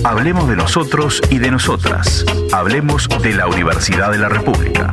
Hablemos de nosotros y de nosotras. Hablemos de la Universidad de la República.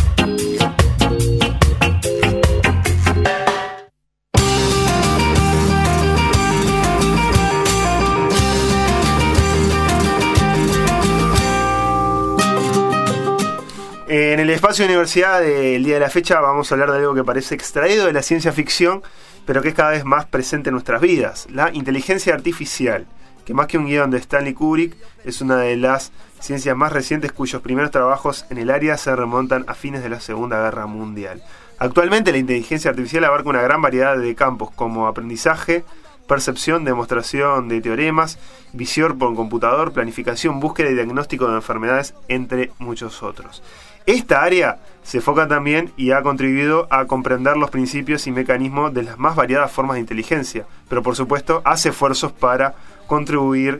En el espacio de universidad del día de la fecha vamos a hablar de algo que parece extraído de la ciencia ficción, pero que es cada vez más presente en nuestras vidas, la inteligencia artificial, que más que un guión de Stanley Kubrick, es una de las ciencias más recientes cuyos primeros trabajos en el área se remontan a fines de la Segunda Guerra Mundial. Actualmente la inteligencia artificial abarca una gran variedad de campos como aprendizaje, percepción, demostración de teoremas, visión por computador, planificación, búsqueda y diagnóstico de enfermedades, entre muchos otros. Esta área se enfoca también y ha contribuido a comprender los principios y mecanismos de las más variadas formas de inteligencia, pero por supuesto hace esfuerzos para construir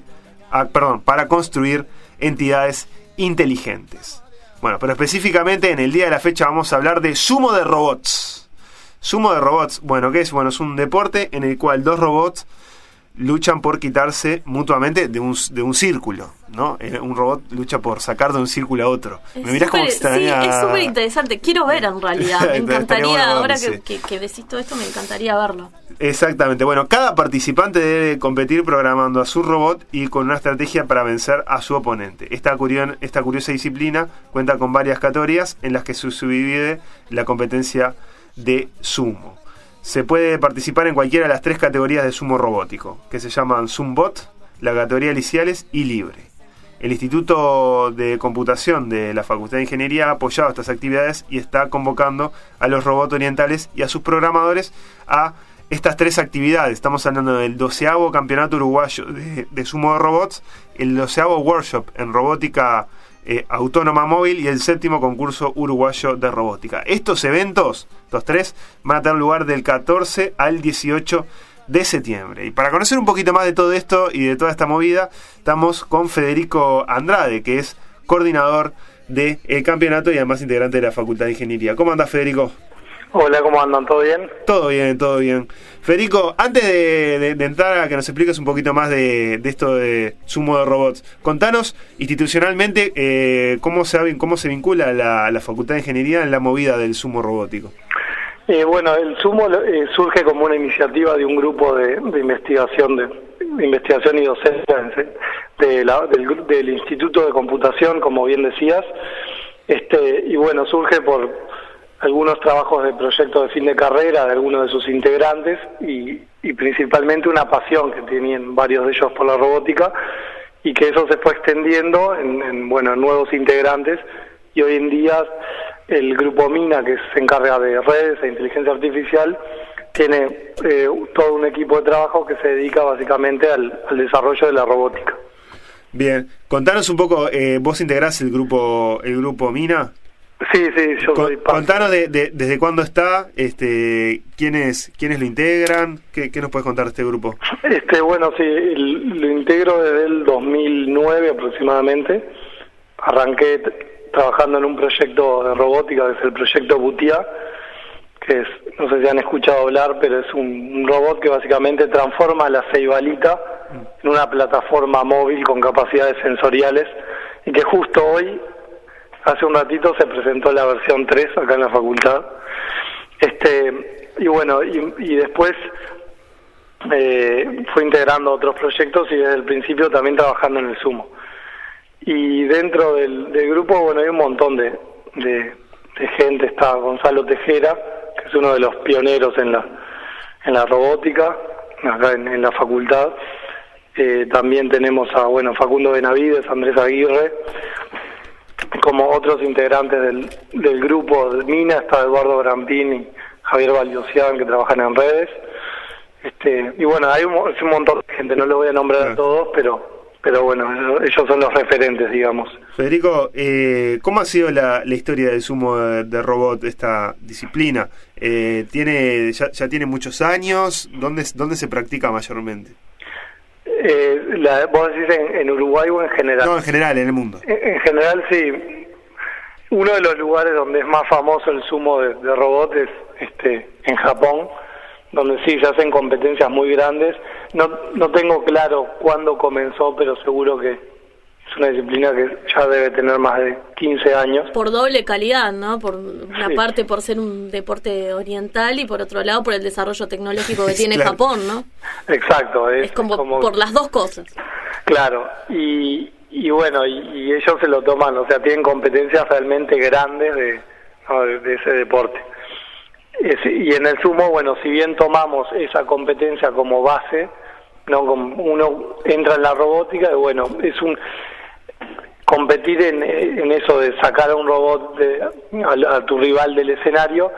entidades inteligentes. Bueno, pero específicamente en el día de la fecha vamos a hablar de sumo de robots. Sumo de robots, bueno, ¿qué es? Bueno, es un deporte en el cual dos robots luchan por quitarse mutuamente de un círculo, ¿no? Un robot lucha por sacar de un círculo a otro. Me mirás como extraña. Sí, es súper interesante. Quiero ver en realidad. Me encantaría, bueno, ahora sí. que decís todo esto, me encantaría verlo. Exactamente. Bueno, cada participante debe competir programando a su robot y con una estrategia para vencer a su oponente. Esta curiosa disciplina cuenta con varias categorías en las que se subdivide la competencia de sumo. Se puede participar en cualquiera de las tres categorías de sumo robótico, que se llaman SumBot, la categoría Liciales y Libre. El Instituto de Computación de la Facultad de Ingeniería ha apoyado estas actividades y está convocando a los robots orientales y a sus programadores a estas tres actividades. Estamos hablando del 12º Campeonato Uruguayo de Sumo de Robots, el 12º Workshop en Robótica Autónoma Móvil y el 7º Concurso Uruguayo de Robótica. Estos eventos, estos tres, van a tener lugar del 14 al 18 de septiembre. Y para conocer un poquito más de todo esto y de toda esta movida, estamos con Federico Andrade, que es coordinador del campeonato y además integrante de la Facultad de Ingeniería. ¿Cómo andás, Federico? Hola, ¿cómo andan? ¿Todo bien? Todo bien, todo bien. Federico, antes de entrar a que nos expliques un poquito más de esto de sumo de robots, contanos institucionalmente cómo se vincula la Facultad de Ingeniería en la movida del sumo robótico. Bueno, el sumo surge como una iniciativa de un grupo de investigación y docencia del Instituto de Computación, como bien decías, y bueno, surge por algunos trabajos de proyectos de fin de carrera de algunos de sus integrantes y principalmente una pasión que tenían varios de ellos por la robótica y que eso se fue extendiendo en nuevos integrantes y hoy en día el grupo MINA, que se encarga de redes e inteligencia artificial, tiene todo un equipo de trabajo que se dedica básicamente al desarrollo de la robótica. Bien, contanos un poco, vos integrás el grupo MINA. Sí, yo soy parte. Contanos desde cuándo está, quiénes lo integran, ¿qué nos puedes contar de este grupo? Bueno, sí, lo integro desde el 2009 aproximadamente. Arranqué trabajando en un proyecto de robótica, que es el proyecto Butia, que es, no sé si han escuchado hablar, pero es un robot que básicamente transforma la ceibalita en una plataforma móvil con capacidades sensoriales y que justo hoy, hace un ratito, se presentó la versión 3 acá en la facultad. Y bueno, y después fue integrando otros proyectos y desde el principio también trabajando en el sumo. Y dentro del grupo, bueno, hay un montón de gente. Está Gonzalo Tejera, que es uno de los pioneros en la robótica, acá en la facultad. También tenemos a Facundo Benavides, Andrés Aguirre, como otros integrantes del grupo de MINA. Está Eduardo Grampín y Javier Valdosian, que trabajan en redes. Y bueno, hay un montón de gente, no los voy a nombrar a todos, pero bueno, ellos son los referentes, digamos. Federico, ¿cómo ha sido la historia del sumo de robot, esta disciplina? ¿Ya tiene muchos años? ¿Dónde se practica mayormente? ¿Vos decís en Uruguay o en general? No, en general, en el mundo. En general, sí. Uno de los lugares donde es más famoso el sumo de robot es en Japón, donde sí se hacen competencias muy grandes. no tengo claro cuándo comenzó, pero seguro que es una disciplina que ya debe tener más de 15 años. Por doble calidad, ¿no? Por una parte por ser un deporte oriental y por otro lado por el desarrollo tecnológico que tiene claro. Japón, ¿no? Exacto. Es como por las dos cosas. Claro, y bueno, y ellos se lo toman, o sea, tienen competencias realmente grandes de ese deporte. Y en el sumo, bueno, si bien tomamos esa competencia como base, no, uno entra en la robótica y bueno, es competir en eso de sacar a un robot a tu rival del escenario.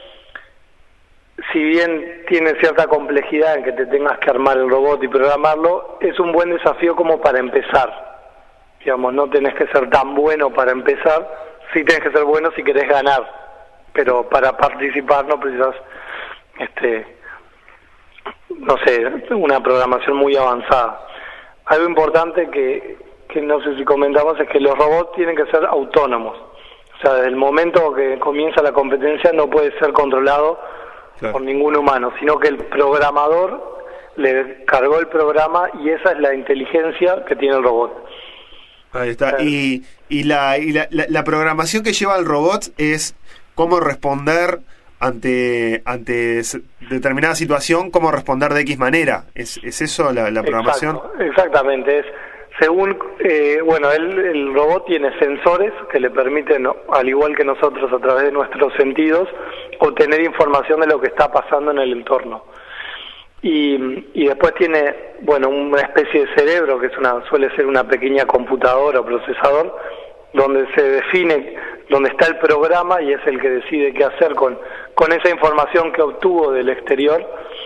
Si bien tiene cierta complejidad en que te tengas que armar el robot y programarlo, es un buen desafío como para empezar. Digamos, no tenés que ser tan bueno para empezar, sí tenés que ser bueno si querés ganar, pero para participar no precisas, no sé, una programación muy avanzada. Algo importante que no sé si comentamos es que los robots tienen que ser autónomos. O sea, desde el momento que comienza la competencia no puede ser controlado por ningún humano, sino que el programador le cargó el programa y esa es la inteligencia que tiene el robot. Ahí está. Y la programación que lleva el robot es cómo responder ante determinada situación, cómo responder de X manera. ¿Es eso la programación? Exactamente. Es según, bueno, el robot tiene sensores que le permiten, al igual que nosotros, a través de nuestros sentidos, obtener información de lo que está pasando en el entorno. Y después tiene, bueno, una especie de cerebro que suele ser una pequeña computadora o procesador, donde se define dónde está el programa y es el que decide qué hacer con esa información que obtuvo del exterior.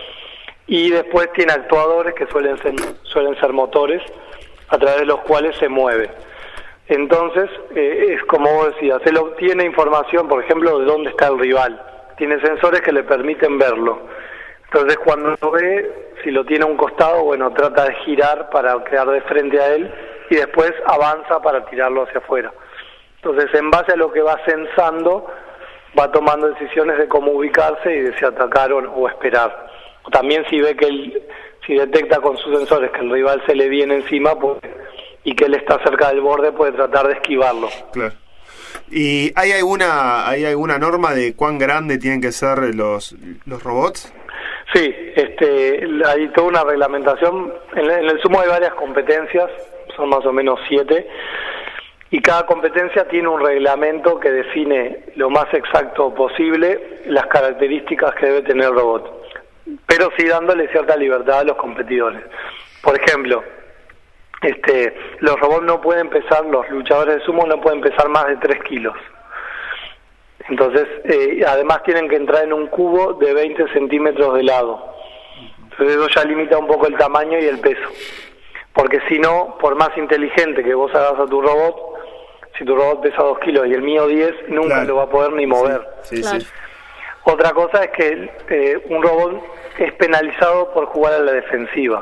Y después tiene actuadores que suelen ser motores a través de los cuales se mueve. Entonces, es como vos decías, él obtiene información, por ejemplo, de dónde está el rival. Tiene sensores que le permiten verlo. Entonces, cuando lo ve, si lo tiene a un costado, bueno, trata de girar para quedar de frente a él y después avanza para tirarlo hacia afuera. Entonces, en base a lo que va sensando, va tomando decisiones de cómo ubicarse y de si atacar o esperar. También si ve si detecta con sus sensores que el rival se le viene encima y que él está cerca del borde, puede tratar de esquivarlo. Claro. ¿Y hay alguna norma de cuán grande tienen que ser los robots? Sí, hay toda una reglamentación. En el sumo hay varias competencias, son más o menos 7, y cada competencia tiene un reglamento que define lo más exacto posible las características que debe tener el robot, pero sí dándole cierta libertad a los competidores. Por ejemplo, los robots no pueden pesar, los luchadores de sumo no pueden pesar más de 3 kilos. Entonces, además tienen que entrar en un cubo de 20 centímetros de lado. Entonces eso ya limita un poco el tamaño y el peso. Porque si no, por más inteligente que vos hagas a tu robot, si tu robot pesa 2 kilos y el mío 10, nunca lo va a poder ni mover. Sí. Otra cosa es que un robot es penalizado por jugar a la defensiva.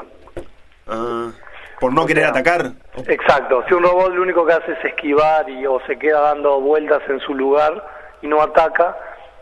¿Por no querer atacar? Exacto. Si un robot lo único que hace es esquivar o se queda dando vueltas en su lugar y no ataca,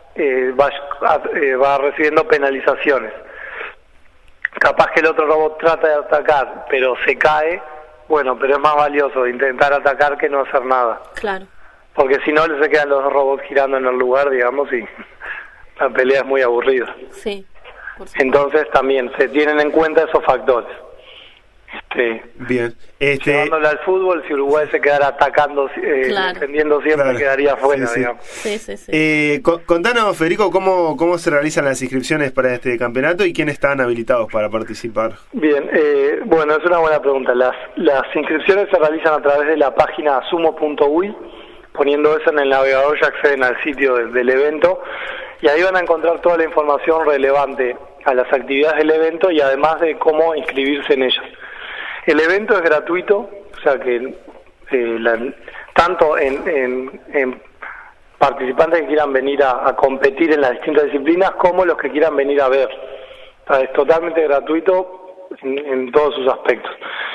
va recibiendo penalizaciones. Capaz que el otro robot trata de atacar, pero se cae, bueno, pero es más valioso intentar atacar que no hacer nada. Claro. Porque si no, se quedan los dos robots girando en el lugar, digamos, y la pelea es muy aburrida. Sí. Entonces también se tienen en cuenta esos factores. Bien. Llevándolo al fútbol, si Uruguay se quedara atacando, defendiendo siempre, quedaría fuera, digamos. Sí. Contanos, Federico, cómo se realizan las inscripciones para este campeonato y quiénes están habilitados para participar. Bien, bueno, es una buena pregunta. Las inscripciones se realizan a través de la página sumo.uy, poniendo eso en el navegador ya acceden al sitio del evento y ahí van a encontrar toda la información relevante a las actividades del evento y además de cómo inscribirse en ellas. El evento es gratuito, o sea que tanto en participantes que quieran venir a competir en las distintas disciplinas como los que quieran venir a ver. O sea, es totalmente gratuito en todos sus aspectos.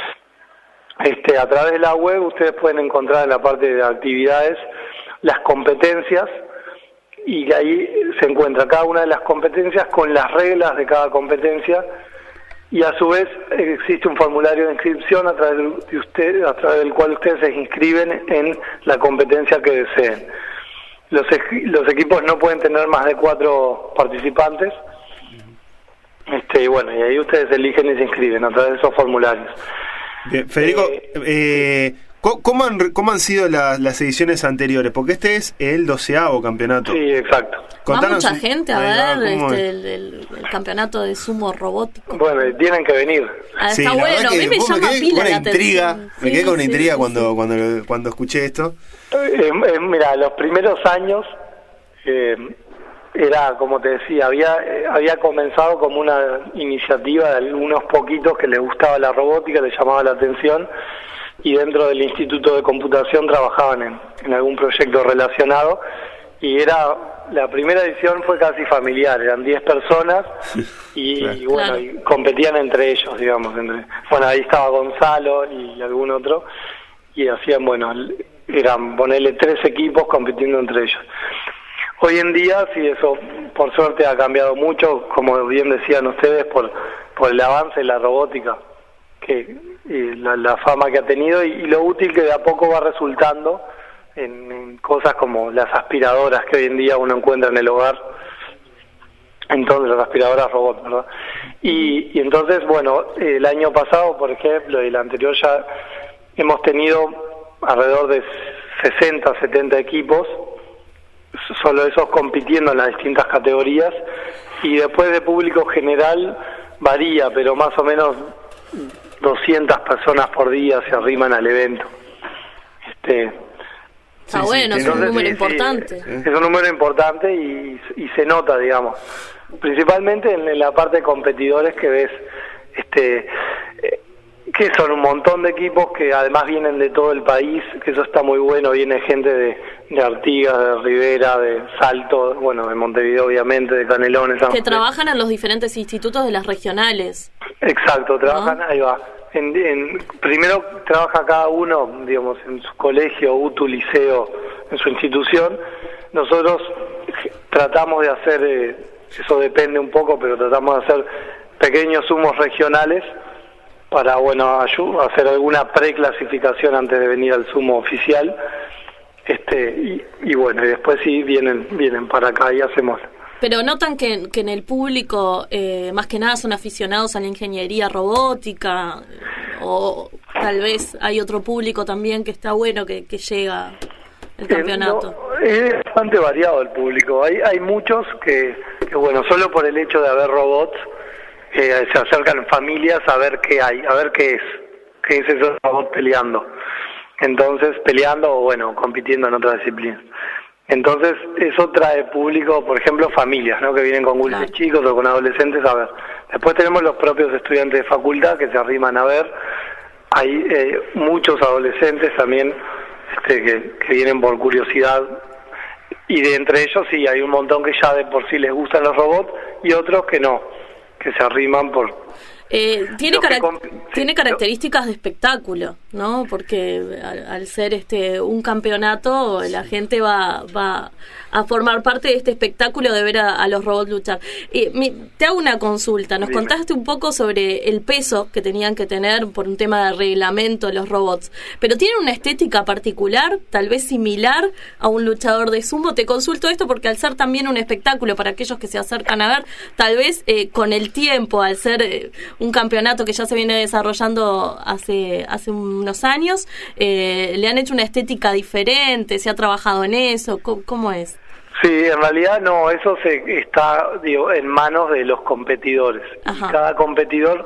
A través de la web ustedes pueden encontrar en la parte de actividades las competencias y ahí se encuentra cada una de las competencias con las reglas de cada competencia y a su vez existe un formulario de inscripción a través del cual ustedes se inscriben en la competencia que deseen. Los equipos no pueden tener más de 4 participantes, y bueno, y ahí ustedes eligen y se inscriben a través de esos formularios. Bien, Federico, ¿cómo han sido las ediciones anteriores? Porque este es el 12º campeonato. Sí, exacto. Va mucha gente a ver el campeonato de sumo robótico. Bueno, tienen que venir. Sí, está bueno, a mí me llama pila la atención. Me quedé con una intriga cuando escuché esto. Mira, los primeros años era, como te decía, había comenzado como una iniciativa de algunos poquitos que les gustaba la robótica, les llamaba la atención, y dentro del Instituto de Computación trabajaban en algún proyecto relacionado, y la primera edición fue casi familiar, eran 10 personas y bueno, y competían entre ellos, digamos. Bueno, ahí estaba Gonzalo y algún otro, y hacían, bueno, eran ponerle 3 equipos compitiendo entre ellos. Hoy en día, sí, eso por suerte ha cambiado mucho, como bien decían ustedes, por el avance de la robótica, la fama que ha tenido y lo útil que de a poco va resultando en cosas como las aspiradoras que hoy en día uno encuentra en el hogar. Entonces, las aspiradoras robots, ¿verdad? Y entonces, bueno, el año pasado, por ejemplo, y el anterior ya hemos tenido alrededor de 60, 70 equipos, solo esos compitiendo en las distintas categorías, y después de público general varía, pero más o menos 200 personas por día se arriman al evento. Está bueno, es un número importante. Es un número importante y se nota, digamos, principalmente en la parte de competidores que ves, que son un montón de equipos que además vienen de todo el país, que eso está muy bueno. Viene gente de Artigas, de Rivera, de Salto, bueno, de Montevideo obviamente, de Canelones. Que trabajan en los diferentes institutos de las regionales. Exacto, trabajan, ¿no? Ahí va. Primero trabaja cada uno, digamos, en su colegio, UTU, liceo, en su institución. Nosotros tratamos de hacer, eso depende un poco, pero tratamos de hacer pequeños sumos regionales para, bueno, hacer alguna preclasificación antes de venir al sumo oficial. Y bueno, y después sí vienen para acá y hacemos. Pero notan que en el público, más que nada, son aficionados a la ingeniería robótica, o tal vez hay otro público también que está bueno que llega al campeonato. No, es bastante variado el público. Hay muchos que, bueno, solo por el hecho de haber robots, se acercan familias a ver qué hay, a ver qué es esos robots peleando. Entonces, peleando o, bueno, compitiendo en otras disciplinas. Entonces, eso trae público, por ejemplo, familias, ¿no? Que vienen con gurises chicos o con adolescentes a ver. Después tenemos los propios estudiantes de facultad que se arriman a ver. Hay muchos adolescentes también que vienen por curiosidad. Y de entre ellos, sí, hay un montón que ya de por sí les gustan los robots y otros que no, que se arriman por... Tiene características de espectáculo, ¿no? Porque al ser un campeonato, la gente va a formar parte de este espectáculo de ver a los robots luchar. Te hago una consulta. Nos contaste un poco sobre el peso que tenían que tener por un tema de reglamento los robots, pero ¿tienen una estética particular, tal vez similar a un luchador de sumo? Te consulto esto porque al ser también un espectáculo para aquellos que se acercan a ver, tal vez con el tiempo, al ser un campeonato que ya se viene desarrollando hace unos años, le han hecho una estética diferente, se ha trabajado en eso, ¿cómo es? Sí, en realidad no, eso está en manos de los competidores. Ajá. Y cada competidor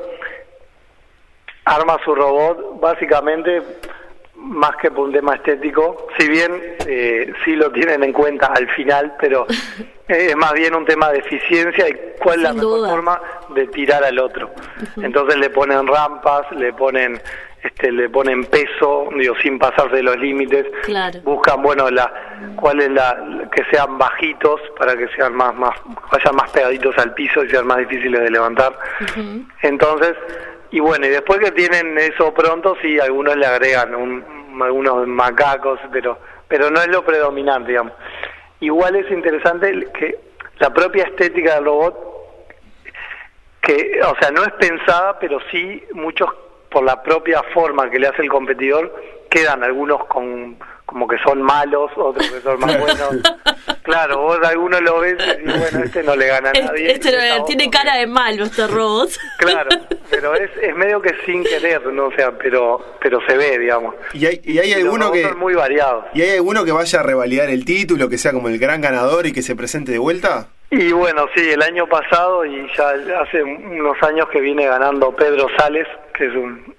arma su robot básicamente más que por un tema estético, si bien sí lo tienen en cuenta al final, pero es más bien un tema de eficiencia y cuál es la mejor forma de tirar al otro. Entonces le ponen rampas, le ponen peso, sin pasarse de los límites. Claro. Buscan, bueno, que sean bajitos para que sean vayan más pegaditos al piso y sean más difíciles de levantar. Entonces, y bueno, y después que tienen eso pronto, sí, algunos le agregan algunos macacos, pero no es lo predominante, digamos. Igual es interesante que la propia estética del robot, que, o sea, no es pensada, pero sí muchos, por la propia forma que le hace el competidor, quedan algunos como que son malos, otros que son más buenos. Claro, vos algunos lo ves y decís, bueno, este no le gana a nadie. Tiene cara de malo este robot. Claro, pero es medio que sin querer, ¿no? O sea, pero se ve, digamos. Y hay alguno que son muy variados. ¿Y hay alguno que vaya a revalidar el título, que sea como el gran ganador y que se presente de vuelta? Y bueno, sí, el año pasado y ya hace unos años que viene ganando Pedro Sales, que es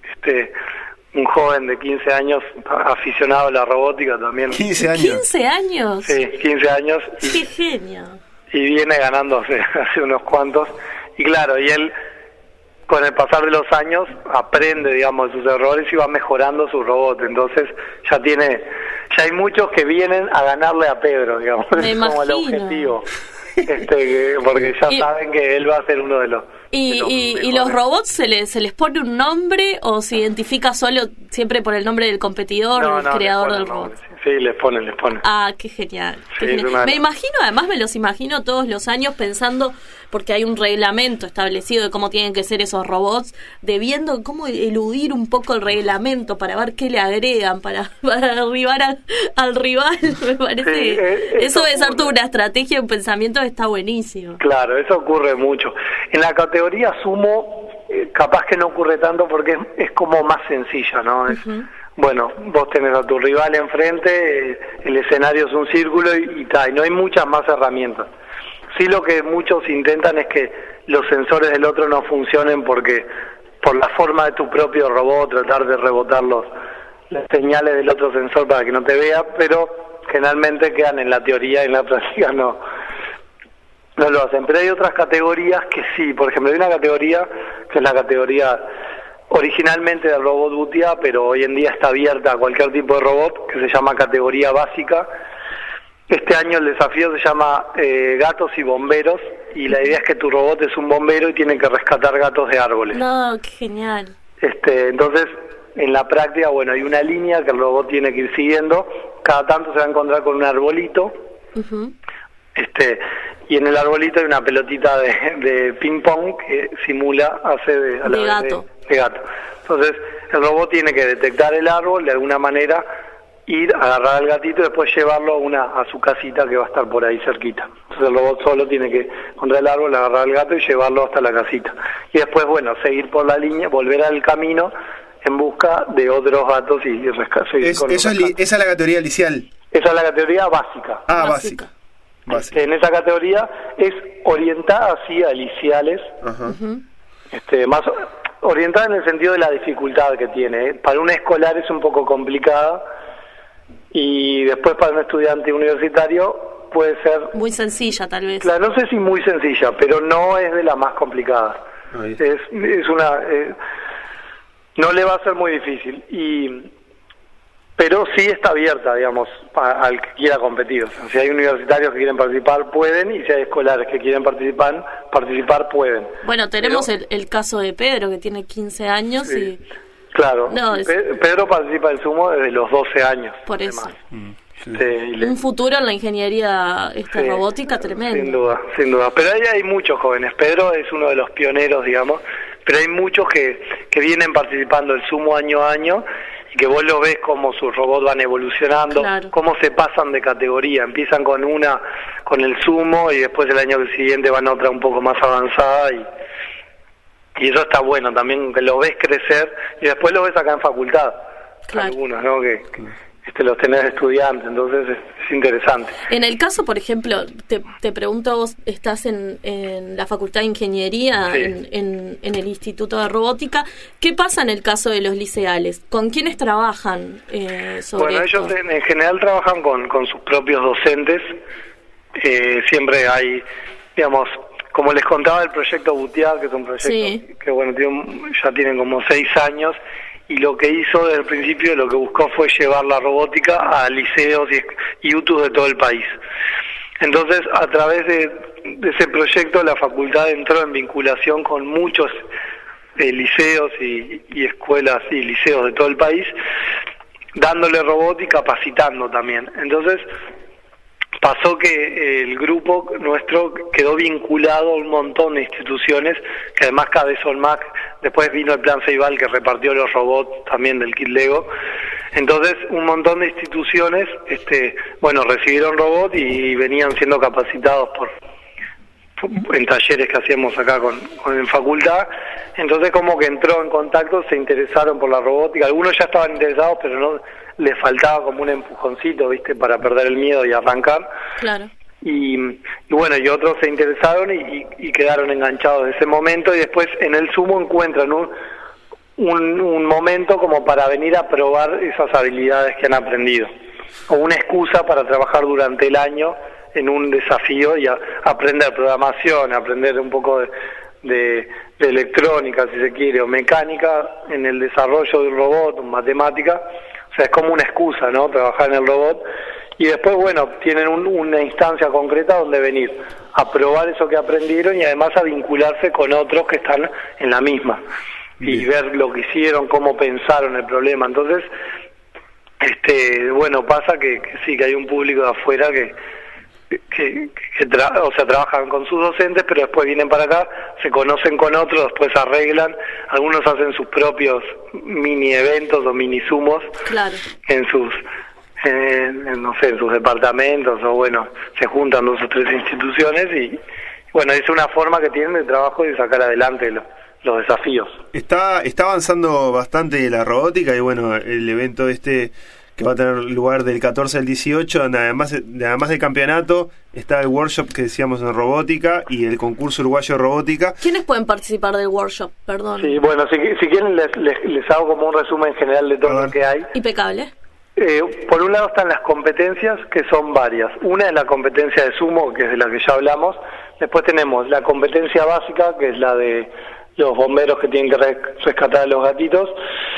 un joven de 15 años aficionado a la robótica también. 15 años. 15 años. Sí, 15 años. Qué genio. Y viene ganando hace unos cuantos. Y claro, y él con el pasar de los años aprende, digamos, de sus errores y va mejorando su robot. Entonces ya hay muchos que vienen a ganarle a Pedro, digamos. Me es como el imagino. objetivo. Porque ya saben que él va a ser uno de los... ¿Y los robots se les pone un nombre o se identifica solo siempre por el nombre del competidor o del creador del robot? Sí, les ponen. Ah, qué genial. Sí, Me imagino, además me los imagino todos los años pensando, porque hay un reglamento establecido de cómo tienen que ser esos robots, de viendo cómo eludir un poco el reglamento para ver qué le agregan, para derribar al rival. Me parece sí, eso debe ser toda una estrategia, un pensamiento que está buenísimo. Claro, eso ocurre mucho. En la categoría sumo, capaz que no ocurre tanto porque es como más sencilla, ¿no? Bueno, vos tenés a tu rival enfrente, el escenario es un círculo y no hay muchas más herramientas. Sí, lo que muchos intentan es que los sensores del otro no funcionen porque por la forma de tu propio robot, tratar de rebotar las señales del otro sensor para que no te vea, pero generalmente quedan en la teoría y en la práctica no lo hacen. Pero hay otras categorías que sí. Por ejemplo, hay una categoría que es la categoría originalmente del robot Butia, pero hoy en día está abierta a cualquier tipo de robot, que se llama categoría básica. Este año el desafío se llama gatos y bomberos, y la idea es que tu robot es un bombero y tiene que rescatar gatos de árboles. No, qué genial. Entonces, en la práctica, bueno, hay una línea que el robot tiene que ir siguiendo. Cada tanto se va a encontrar con un arbolito. Y en el arbolito hay una pelotita de ping pong que simula, hace de gato. Entonces el robot tiene que detectar el árbol, de alguna manera ir, agarrar al gatito y después llevarlo a su casita que va a estar por ahí cerquita. Entonces el robot solo tiene que encontrar el árbol, agarrar al gato y llevarlo hasta la casita. Y después, bueno, seguir por la línea, volver al camino en busca de otros gatos y seguir con esa es la categoría licial. Esa es la categoría básica. Básica. En esa categoría es orientada hacia liciales, más orientada en el sentido de la dificultad que tiene. Para un escolar es un poco complicada y después para un estudiante universitario puede ser muy sencilla, tal vez. Claro, no sé si muy sencilla, pero no es de las más complicadas. Es una no le va a ser muy difícil pero sí está abierta, digamos, al que quiera competir. O sea, si hay universitarios que quieren participar, pueden, y si hay escolares que quieren participar pueden. Bueno, tenemos el caso de Pedro, que tiene 15 años sí, Claro, Pedro participa del sumo desde los 12 años. Por eso. Un futuro en la ingeniería robótica tremendo. Sin duda. Pero ahí hay muchos jóvenes. Pedro es uno de los pioneros, digamos, pero hay muchos que vienen participando del sumo año a año, y que vos lo ves como sus robots van evolucionando, cómo se pasan de categoría, empiezan con el sumo y después el año siguiente van a otra un poco más avanzada, y eso está bueno también, que lo ves crecer y después lo ves acá en facultad, algunos, ¿no? Que los tenés de estudiantes, entonces es interesante. En el caso, por ejemplo, te pregunto, vos estás en la Facultad de Ingeniería, en el Instituto de Robótica, ¿qué pasa en el caso de los liceales? ¿Con quiénes trabajan sobre esto? Ellos en general trabajan con sus propios docentes, siempre hay, digamos, como les contaba el proyecto Butia, que es un proyecto que bueno, ya tienen como 6 años, y lo que hizo desde el principio, lo que buscó fue llevar la robótica a liceos y UTUs de todo el país. Entonces, a través de ese proyecto, la facultad entró en vinculación con muchos liceos y escuelas y liceos de todo el país, dándole robótica, capacitando también. Entonces, pasó que el grupo nuestro quedó vinculado a un montón de instituciones, que además cada vez son más. Después vino el Plan Ceibal, que repartió los robots también del kit Lego. Entonces, un montón de instituciones, recibieron robots y venían siendo capacitados en talleres que hacíamos acá en facultad. Entonces, como que entró en contacto, se interesaron por la robótica. Algunos ya estaban interesados, pero no les faltaba como un empujoncito, ¿viste? Para perder el miedo y arrancar. Claro. Y otros se interesaron y quedaron enganchados en ese momento, y después en el sumo encuentran un momento como para venir a probar esas habilidades que han aprendido, o una excusa para trabajar durante el año en un desafío y aprender programación, aprender un poco de electrónica, si se quiere, o mecánica en el desarrollo de un robot, matemática. O sea, es como una excusa, ¿no? Trabajar en el robot. Y después, tienen una instancia concreta donde venir a probar eso que aprendieron y además a vincularse con otros que están en la misma. Y ver lo que hicieron, cómo pensaron el problema. Entonces, pasa que sí, que hay un público de afuera que trabajan con sus docentes, pero después vienen para acá, se conocen con otros, después arreglan. Algunos hacen sus propios mini eventos o mini sumos. Claro. En sus departamentos, o se juntan 2 o 3 instituciones y es una forma que tienen de trabajo y de sacar adelante los desafíos. Está avanzando bastante la robótica y el evento que va a tener lugar del 14 al 18, donde además del campeonato está el workshop que decíamos en robótica y el concurso uruguayo de robótica. ¿Quiénes pueden participar del workshop? Perdón. Sí, si quieren les hago como un resumen general de todo lo que hay. Impecable. Por un lado están las competencias, que son varias. Una es la competencia de sumo, que es de la que ya hablamos. Después tenemos la competencia básica, que es la de los bomberos que tienen que rescatar a los gatitos.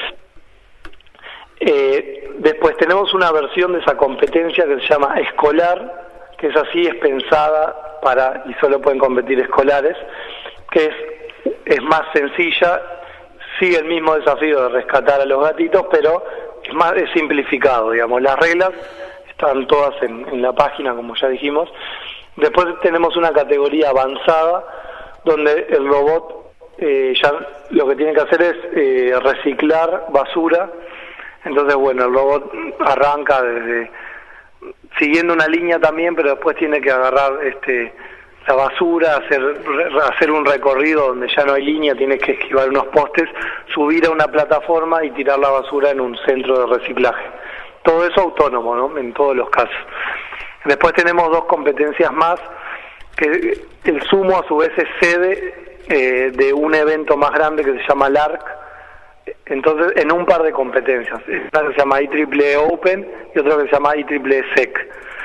Después tenemos una versión de esa competencia que se llama escolar, que es así, es pensada y solo pueden competir escolares, que es más sencilla, sigue el mismo desafío de rescatar a los gatitos, pero es simplificado, digamos. Las reglas están todas en la página, como ya dijimos. Después tenemos una categoría avanzada, donde el robot ya lo que tiene que hacer es reciclar basura. Entonces, el robot arranca siguiendo una línea también, pero después tiene que agarrar la basura, hacer un recorrido donde ya no hay línea, tiene que esquivar unos postes, subir a una plataforma y tirar la basura en un centro de reciclaje. Todo eso autónomo, ¿no? En todos los casos. Después tenemos 2 competencias más, que el sumo a su vez es sede de un evento más grande que se llama LARC. Entonces, en un par de competencias, una que se llama IEEE Open y otra que se llama IEEE SEC.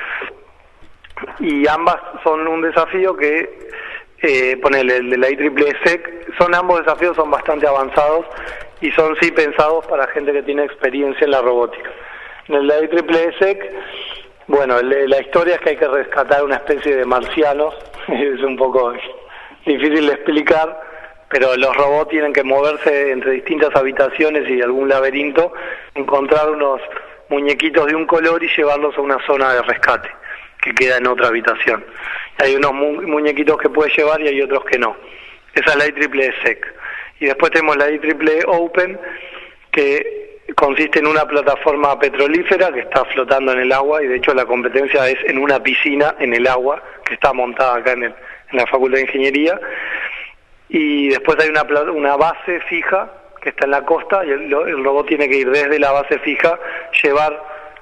Y ambas son un desafío que, el de la IEEE SEC, ambos desafíos son bastante avanzados y son sí pensados para gente que tiene experiencia en la robótica. En el de la IEEE SEC, la historia es que hay que rescatar una especie de marcianos, es un poco difícil de explicar, pero los robots tienen que moverse entre distintas habitaciones y algún laberinto, encontrar unos muñequitos de un color y llevarlos a una zona de rescate que queda en otra habitación. Hay unos muñequitos que puedes llevar y hay otros que no. Esa es la IEEE SEC. Y después tenemos la IEEE Open, que consiste en una plataforma petrolífera que está flotando en el agua, y de hecho la competencia es en una piscina en el agua que está montada acá en la Facultad de Ingeniería. Y después hay una base fija que está en la costa y el robot tiene que ir desde la base fija, llevar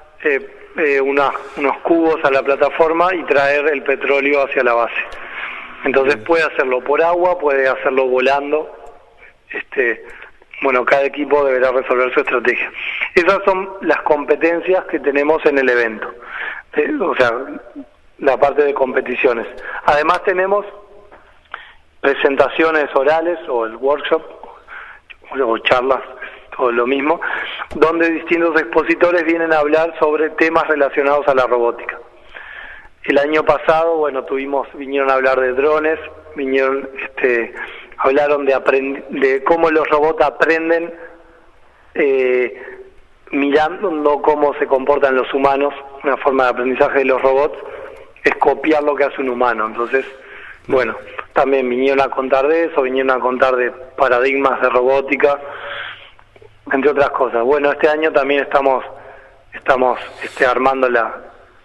unos cubos a la plataforma y traer el petróleo hacia la base. Entonces puede hacerlo por agua, puede hacerlo volando. Cada equipo deberá resolver su estrategia. Esas son las competencias que tenemos en el evento, la parte de competiciones. Además tenemos presentaciones orales o el workshop o charlas, todo lo mismo, donde distintos expositores vienen a hablar sobre temas relacionados a la robótica. El año pasado, vinieron a hablar de drones, hablaron de cómo los robots aprenden mirando cómo se comportan los humanos, una forma de aprendizaje de los robots, es copiar lo que hace un humano. Entonces, bueno, también vinieron a contar de eso, vinieron a contar de paradigmas de robótica, entre otras cosas. Bueno, este año también estamos armando la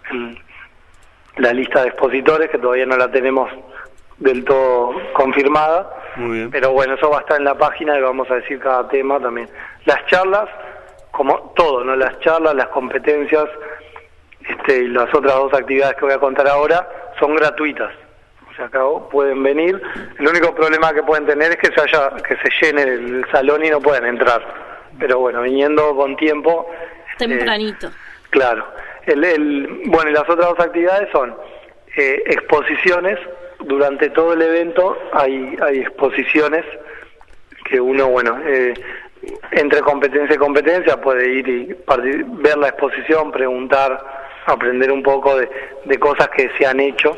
lista de expositores, que todavía no la tenemos del todo confirmada. Muy bien. Pero bueno, eso va a estar en la página y vamos a decir cada tema también. Las charlas, como todo, ¿no? Las charlas, las competencias y las otras dos actividades que voy a contar ahora son gratuitas. O sea, acá pueden venir. El único problema que pueden tener es que se llene el salón y no pueden entrar. Pero bueno, viniendo con tiempo. Tempranito. Claro. Bueno, y las otras dos actividades son exposiciones. Durante todo el evento hay exposiciones que uno, entre competencia y competencia puede ir y ver la exposición, preguntar, aprender un poco de cosas que se han hecho.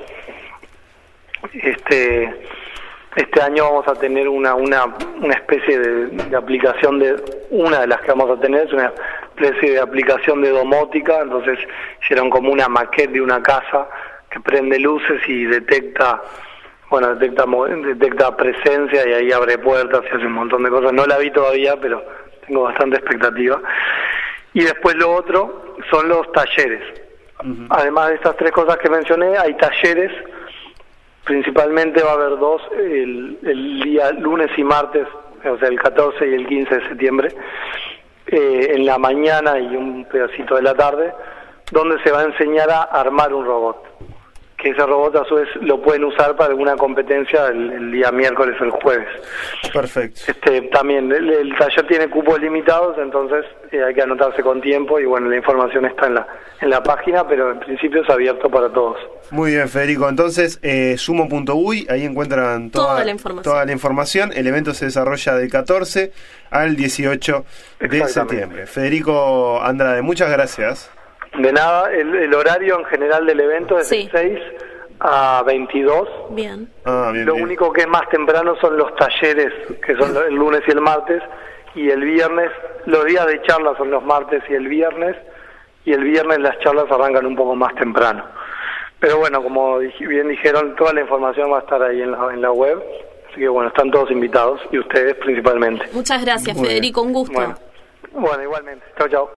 Este año vamos a tener una especie de aplicación una de las que vamos a tener es una especie de aplicación de domótica. Entonces hicieron como una maqueta de una casa que prende luces y detecta presencia, y ahí abre puertas y hace un montón de cosas. No la vi todavía, pero tengo bastante expectativa. Y después lo otro son los talleres. Uh-huh. Además de estas tres cosas que mencioné, hay talleres. Principalmente va a haber dos, el día lunes y martes, o sea, el 14 y el 15 de septiembre, en la mañana y un pedacito de la tarde, donde se va a enseñar a armar un robot. Que ese robot a su vez lo pueden usar para alguna competencia el día miércoles o el jueves. Perfecto. También el taller tiene cupos limitados, entonces hay que anotarse con tiempo, y bueno, la información está en la página, pero en principio es abierto para todos. Muy bien, Federico. Entonces, sumo.uy, ahí encuentran toda la información. El evento se desarrolla del 14 al 18 de septiembre. Federico Andrade, muchas gracias. De nada, el horario en general del evento es de 6 a 22. Bien. Lo único que es más temprano son los talleres, que son el lunes y el martes, y el viernes, los días de charla son los martes y el viernes las charlas arrancan un poco más temprano. Pero bueno, como bien dijeron, toda la información va a estar ahí en la web, así que bueno, están todos invitados, y ustedes principalmente. Muchas gracias, Federico, un gusto. Bueno, igualmente. Chau, chau.